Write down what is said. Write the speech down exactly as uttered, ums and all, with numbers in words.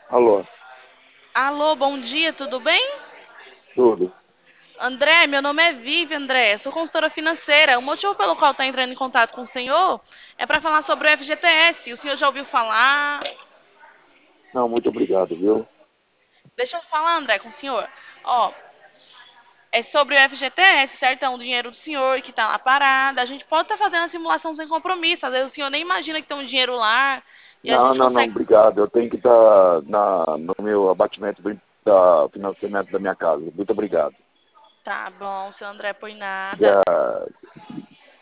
Alô, Alô, bom dia, tudo bem? tudo? André, meu nome é Vivi, André, sou consultora financeira. O motivo pelo qual está entrando em contato com o senhor é para falar sobre o F G T S. O senhor já ouviu falar? Não, muito obrigado, viu? Deixa eu falar, André, com o senhor. Ó, é sobre o F G T S, certo? É um dinheiro do senhor que está lá parado. A gente pode estar fazendo a simulação sem compromisso. Às vezes o senhor nem imagina que tem um dinheiro lá e a Não, gente não, não, consegue. obrigado. Eu tenho que estar na, no meu abatimento do da financiamento da minha casa. Muito obrigado. Tá bom, seu André, por nada. Já